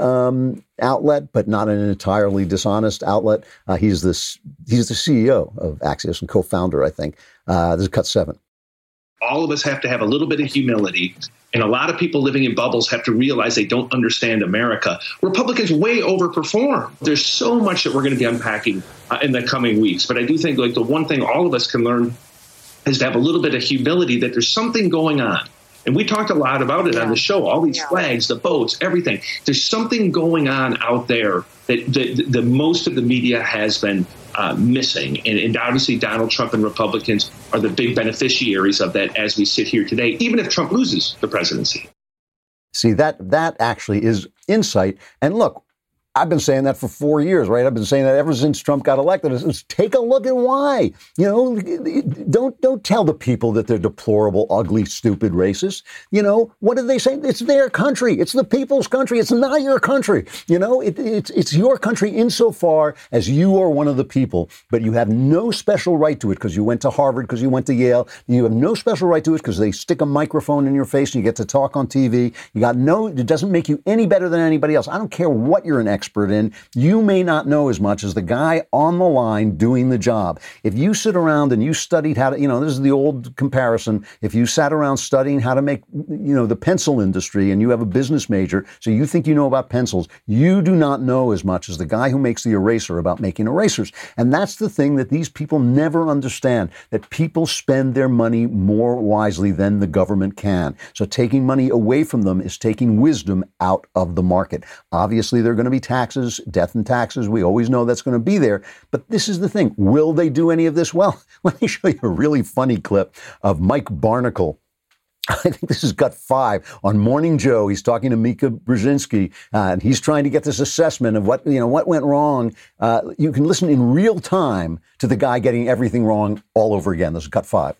um, outlet, but not an entirely dishonest outlet. Uh, he's this he's the C E O of Axios and co-founder, I think. Uh, this is cut seven. All of us have to have a little bit of humility. And a lot of people living in bubbles have to realize they don't understand America. Republicans way overperform. There's so much that we're going to be unpacking uh, in the coming weeks. But I do think like the one thing all of us can learn is to have a little bit of humility that there's something going on. And we talked a lot about it yeah. on the show, all these yeah. flags, the boats, everything. There's something going on out there that the, the most of the media has been uh, missing. And, and obviously Donald Trump and Republicans are the big beneficiaries of that as we sit here today, even if Trump loses the presidency. See, that that actually is insight. And look, I've been saying that for four years, right? I've been saying that ever since Trump got elected. It's, take a look at why. You know, don't don't tell the people that they're deplorable, ugly, stupid racists. You know, what did they say? It's their country. It's the people's country. It's not your country. You know, it, it's it's your country insofar as you are one of the people, but you have no special right to it because you went to Harvard, because you went to Yale. You have no special right to it because they stick a microphone in your face and you get to talk on T V. You got no, it doesn't make you any better than anybody else. I don't care what you're an expert expert in. You may not know as much as the guy on the line doing the job. If you sit around and you studied how to, you know, this is the old comparison. If you sat around studying how to make, you know, the pencil industry and you have a business major, so you think you know about pencils, you do not know as much as the guy who makes the eraser about making erasers. And that's the thing that these people never understand, that people spend their money more wisely than the government can. So taking money away from them is taking wisdom out of the market. Obviously, there are going to be taxes, death and taxes. We always know that's going to be there. But this is the thing. Will they do any of this? Well, let me show you a really funny clip of Mike Barnicle. I think this is cut five on Morning Joe. He's talking to Mika Brzezinski, uh, and he's trying to get this assessment of what, you know, what went wrong. Uh, you can listen in real time to the guy getting everything wrong all over again. This is cut five.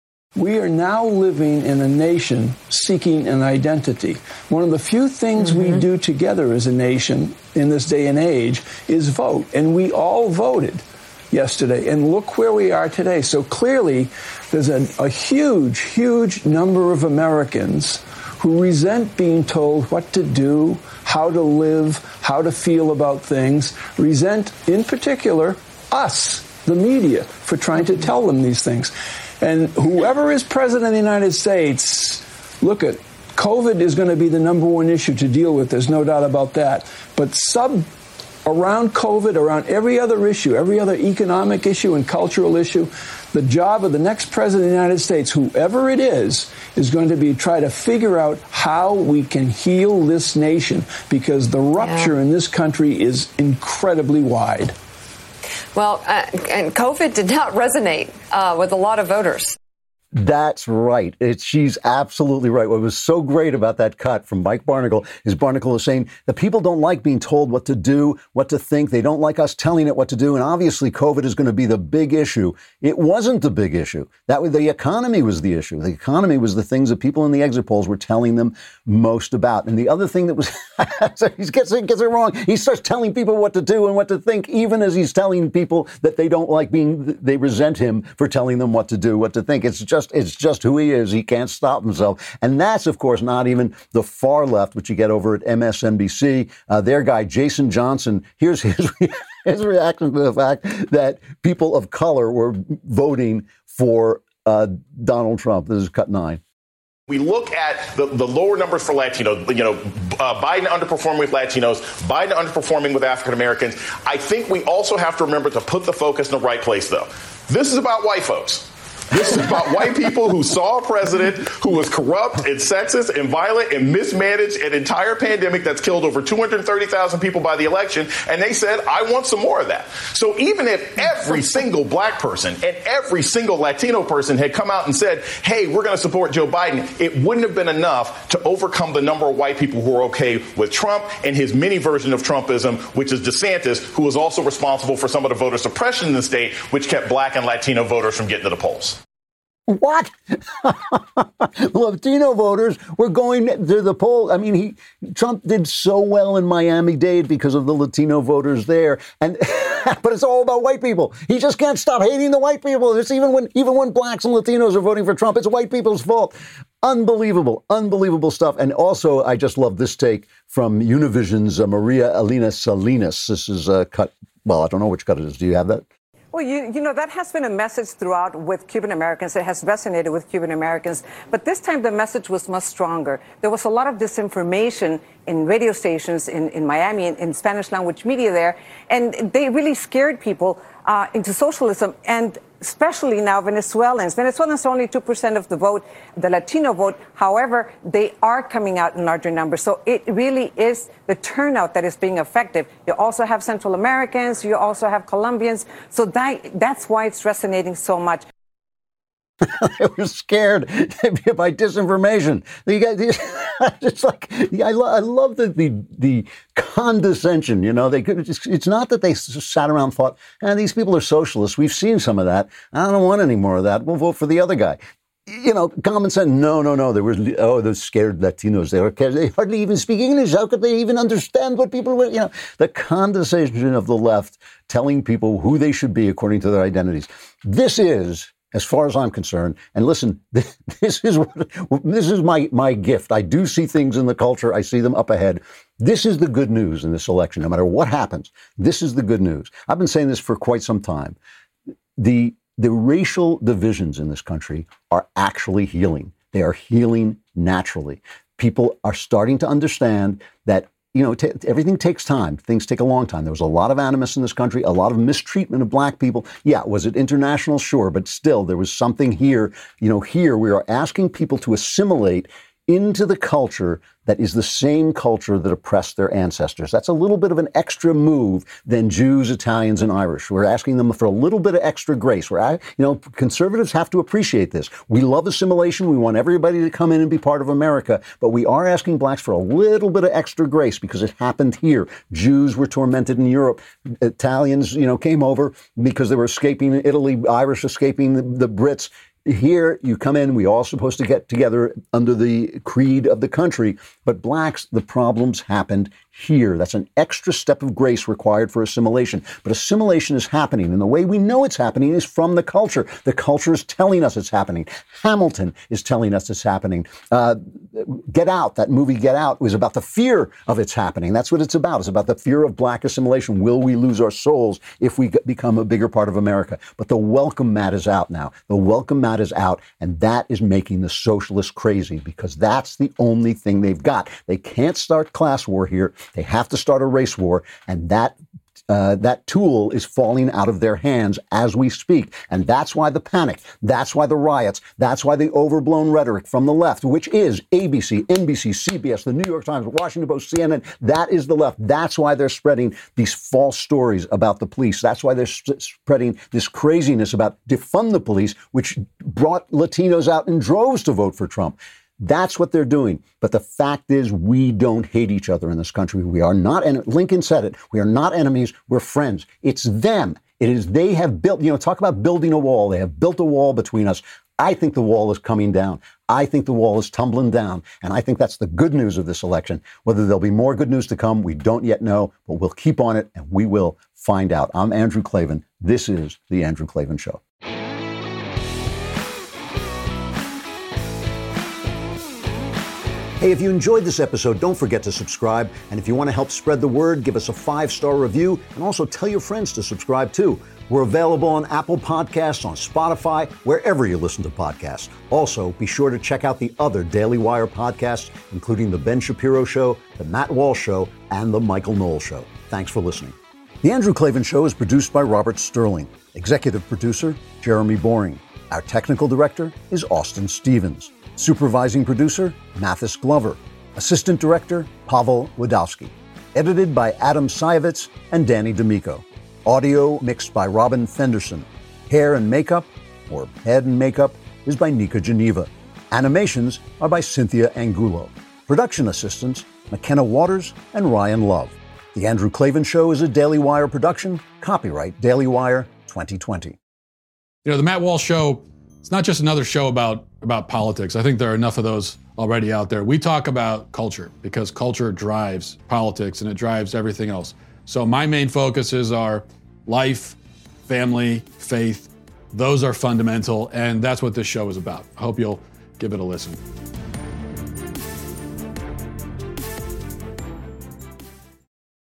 We are now living in a nation seeking an identity. One of the few things mm-hmm. we do together as a nation in this day and age is vote. And we all voted yesterday. And look where we are today. So clearly, there's a, a huge, huge number of Americans who resent being told what to do, how to live, how to feel about things, resent, in particular, us, the media, for trying to tell them these things. And whoever is president of the United States, look at, COVID is going to be the number one issue to deal with. There's no doubt about that. But sub around COVID, around every other issue, every other economic issue and cultural issue, the job of the next president of the United States, whoever it is, is going to be try to figure out how we can heal this nation, because the rupture yeah. in this country is incredibly wide. Well, uh, and COVID did not resonate uh, with a lot of voters. That's right. It's, she's absolutely right. What was so great about that cut from Mike Barnicle is Barnicle is saying the people don't like being told what to do, what to think. They don't like us telling it what to do. And obviously, COVID is going to be the big issue. It wasn't the big issue. That was the economy was the issue. The economy was the things that people in the exit polls were telling them most about. And the other thing that was, he gets it, gets it wrong. He starts telling people what to do and what to think, even as he's telling people that they don't like being, they resent him for telling them what to do, what to think. It's just It's just who he is. He can't stop himself. And that's, of course, not even the far left, which you get over at M S N B C. Uh, their guy, Jason Johnson, here's his, his reaction to the fact that people of color were voting for uh, Donald Trump. This is cut nine. We look at the, the lower numbers for Latino, you know, uh, Biden underperforming with Latinos, Biden underperforming with African Americans. I think we also have to remember to put the focus in the right place, though. This is about white folks. This is about white people who saw a president who was corrupt and sexist and violent and mismanaged an entire pandemic that's killed over two hundred thirty thousand people by the election. And they said, I want some more of that. So even if every single black person and every single Latino person had come out and said, hey, we're going to support Joe Biden, it wouldn't have been enough to overcome the number of white people who are okay with Trump and his mini version of Trumpism, which is DeSantis, who was also responsible for some of the voter suppression in the state, which kept black and Latino voters from getting to the polls. What? Latino voters were going to the poll. I mean, he Trump did so well in Miami-Dade because of the Latino voters there, and but it's all about white people. He just can't stop hating the white people. It's even when even when blacks and Latinos are voting for Trump, it's white people's fault. Unbelievable, unbelievable stuff. And also, I just love this take from Univision's uh, Maria Elena Salinas. This is a cut. Well, I don't know which cut it is. Do you have that? Well, you, you know, that has been a message throughout with Cuban Americans. It has resonated with Cuban Americans. But this time the message was much stronger. There was a lot of disinformation in radio stations in, in Miami and in Spanish language media there. And they really scared people uh, into socialism. And especially now Venezuelans. Venezuelans are only two percent of the vote, the Latino vote. However, they are coming out in larger numbers. So it really is the turnout that is being effective. You also have Central Americans. You also have Colombians. So that that's why it's resonating so much. They were scared by disinformation. You guys, it's like I, lo- I love the, the the condescension. You know, they could. It's, it's not that they sat around and thought, "Ah, these people are socialists. We've seen some of that. I don't want any more of that. We'll vote for the other guy." You know, common sense. No, no, no. There were oh, those scared Latinos. They were they hardly even speak English. How could they even understand what people were? You know, the condescension of the left telling people who they should be according to their identities. This is, as far as I'm concerned, and listen, this is what, this is my, my gift. I do see things in the culture. I see them up ahead. This is the good news in this election. No matter what happens, this is the good news. I've been saying this for quite some time. The, the racial divisions in this country are actually healing. They are healing naturally. People are starting to understand that You know, t- everything takes time. Things take a long time. There was a lot of animus in this country, a lot of mistreatment of black people. Yeah, was it international? Sure. But still, there was something here. You know, here we are asking people to assimilate into the culture that is the same culture that oppressed their ancestors. That's a little bit of an extra move than Jews, Italians, and Irish. We're asking them for a little bit of extra grace. We're, you know, conservatives have to appreciate this. We love assimilation. We want everybody to come in and be part of America. But we are asking blacks for a little bit of extra grace because it happened here. Jews were tormented in Europe. Italians, you know, came over because they were escaping Italy. Irish escaping the, the Brits. Here, you come in, we all supposed to get together under the creed of the country. But blacks, the problems happened here. That's an extra step of grace required for assimilation. But assimilation is happening, and the way we know it's happening is from the culture. The culture is telling us it's happening. Hamilton is telling us it's happening. Uh, Get Out, that movie Get Out, was about the fear of it's happening. That's what it's about. It's about the fear of black assimilation. Will we lose our souls if we become a bigger part of America? But the welcome mat is out now. The welcome mat is out, and that is making the socialists crazy because that's the only thing they've got. They can't start class war here. They have to start a race war, and that Uh, that tool is falling out of their hands as we speak. And that's why the panic. That's why the riots. That's why the overblown rhetoric from the left, which is A B C, N B C, C B S, the New York Times, Washington Post, C N N. That is the left. That's why they're spreading these false stories about the police. That's why they're sp- spreading this craziness about defund the police, which brought Latinos out in droves to vote for Trump. That's what they're doing. But the fact is, we don't hate each other in this country. We are not, and Lincoln said it, we are not enemies, we're friends. It's them. It is, they have built, you know, talk about building a wall. They have built a wall between us. I think the wall is coming down. I think the wall is tumbling down. And I think that's the good news of this election. Whether there'll be more good news to come, we don't yet know, but we'll keep on it and we will find out. I'm Andrew Klavan. This is The Andrew Klavan Show. Hey, if you enjoyed this episode, don't forget to subscribe. And if you want to help spread the word, give us a five-star review and also tell your friends to subscribe too. We're available on Apple Podcasts, on Spotify, wherever you listen to podcasts. Also, be sure to check out the other Daily Wire podcasts, including The Ben Shapiro Show, The Matt Walsh Show, and The Michael Knowles Show. Thanks for listening. The Andrew Klavan Show is produced by Robert Sterling. Executive producer, Jeremy Boring. Our technical director is Austin Stevens. Supervising producer, Mathis Glover. Assistant director, Pavel Wadowski. Edited by Adam Sayevitz and Danny D'Amico. Audio mixed by Robin Fenderson. Hair and makeup, or head and makeup, is by Nika Geneva. Animations are by Cynthia Angulo. Production assistants, McKenna Waters and Ryan Love. The Andrew Klavan Show is a Daily Wire production. Copyright Daily Wire twenty twenty. You know, the Matt Walsh Show, it's not just another show about, about politics. I think there are enough of those already out there. We talk about culture because culture drives politics and it drives everything else. So my main focuses are life, family, faith. Those are fundamental, and that's what this show is about. I hope you'll give it a listen.